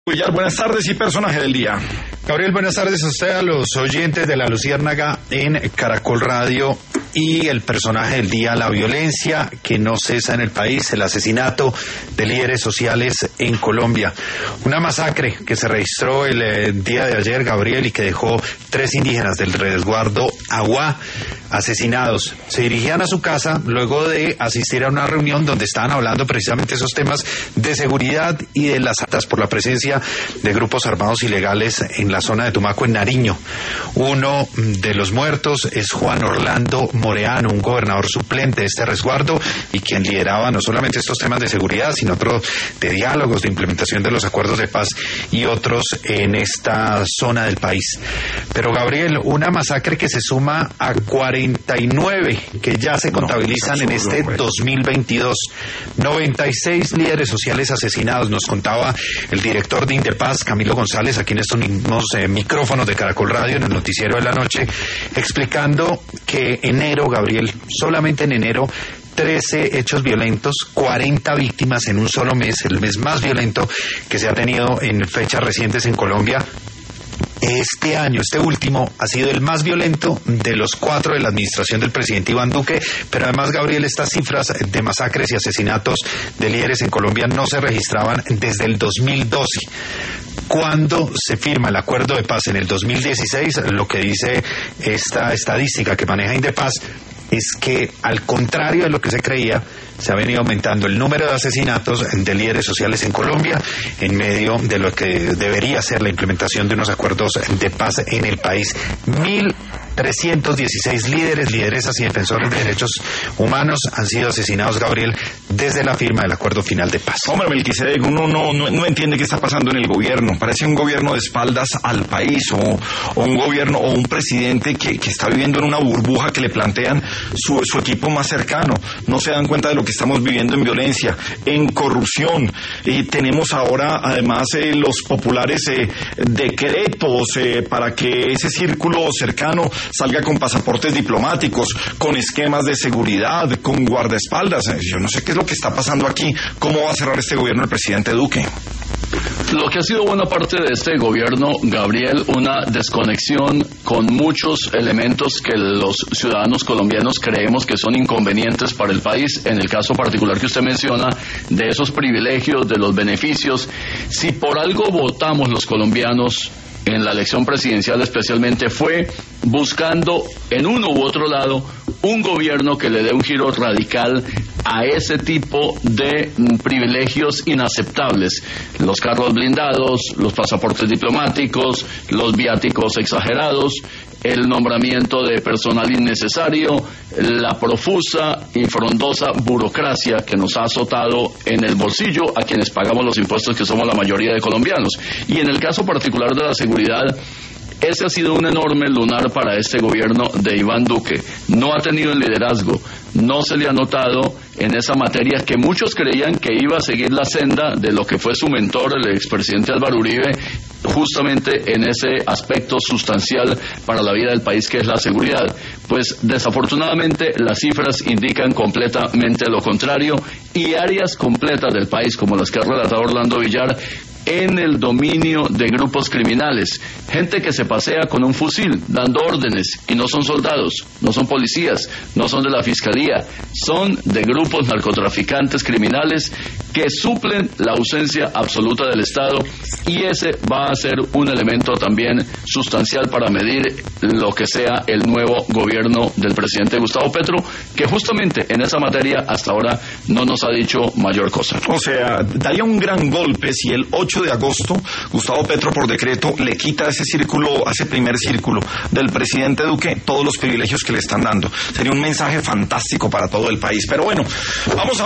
Villar, buenas tardes y personaje del día. Gabriel, buenas tardes a usted, a los oyentes de La Luciérnaga en Caracol Radio. Y el personaje del día, la violencia que no cesa en el país, el asesinato de líderes sociales en Colombia. Una masacre que se registró el día de ayer, Gabriel, y que dejó 3 indígenas del resguardo Aguá asesinados. Se dirigían a su casa luego de asistir a una reunión donde estaban hablando precisamente esos temas de seguridad y de las atas por la presencia de grupos armados ilegales en la zona de Tumaco, en Nariño. Uno de los muertos es Juan Orlando Moreano, un gobernador suplente de este resguardo y quien lideraba no solamente estos temas de seguridad, sino otros de diálogos, de implementación de los acuerdos de paz y otros en esta zona del país. Pero Gabriel, una masacre que se suma a 49 que ya se contabilizan en este 2022. 96 líderes sociales asesinados, nos contaba el director de Indepaz, Camilo González, aquí en estos mismos micrófonos de Caracol Radio, en el noticiero de la noche, explicando que enero, Gabriel, solamente en enero, 13 hechos violentos, 40 víctimas en un solo mes, el mes más violento que se ha tenido en fechas recientes en Colombia. Este año, este último, ha sido el más violento de los 4 de la administración del presidente Iván Duque, pero además, Gabriel, estas cifras de masacres y asesinatos de líderes en Colombia no se registraban desde el 2012. Cuando se firma el acuerdo de paz en el 2016, lo que dice esta estadística que maneja Indepaz es que, al contrario de lo que se creía, se ha venido aumentando el número de asesinatos de líderes sociales en Colombia en medio de lo que debería ser la implementación de unos acuerdos de paz en el país. 1.316 lideresas y defensores de derechos humanos han sido asesinados, Gabriel, desde la firma del acuerdo final de paz. Hombre, Melquisedec, uno no entiende qué está pasando en el gobierno. Parece un gobierno de espaldas al país o un gobierno o un presidente que está viviendo en una burbuja que le plantean su equipo más cercano. No se dan cuenta de lo que estamos viviendo en violencia, en corrupción. Tenemos ahora, además, los populares decretos para que ese círculo cercano salga con pasaportes diplomáticos, con esquemas de seguridad, con guardaespaldas. Yo no sé qué es lo que está pasando aquí. ¿Cómo va a cerrar este gobierno el presidente Duque? Lo que ha sido buena parte de este gobierno, Gabriel, una desconexión con muchos elementos que los ciudadanos colombianos creemos que son inconvenientes para el país. En el caso particular que usted menciona, de esos privilegios, de los beneficios, si por algo votamos los colombianos en la elección presidencial especialmente, fue buscando en uno u otro lado un gobierno que le dé un giro radical a ese tipo de privilegios inaceptables. Los carros blindados, los pasaportes diplomáticos, los viáticos exagerados, el nombramiento de personal innecesario, la profusa y frondosa burocracia que nos ha azotado en el bolsillo a quienes pagamos los impuestos, que somos la mayoría de colombianos. Y en el caso particular de la seguridad, ese ha sido un enorme lunar para este gobierno de Iván Duque. No ha tenido el liderazgo, no se le ha notado en esa materia que muchos creían que iba a seguir la senda de lo que fue su mentor, el expresidente Álvaro Uribe, justamente en ese aspecto sustancial para la vida del país, que es la seguridad. Pues desafortunadamente las cifras indican completamente lo contrario, y áreas completas del país, como las que ha relatado Orlando Villar, en el dominio de grupos criminales, gente que se pasea con un fusil dando órdenes y no son soldados, no son policías, no son de la fiscalía, son de grupos narcotraficantes criminales que suplen la ausencia absoluta del Estado, y ese va a ser un elemento también sustancial para medir lo que sea el nuevo gobierno del presidente Gustavo Petro, que justamente en esa materia hasta ahora no nos ha dicho mayor cosa. O sea, daría un gran golpe si el 8 de agosto Gustavo Petro por decreto le quita a ese círculo, a ese primer círculo del presidente Duque, todos los privilegios que le están dando. Sería un mensaje fantástico para todo el país. Pero bueno, vamos a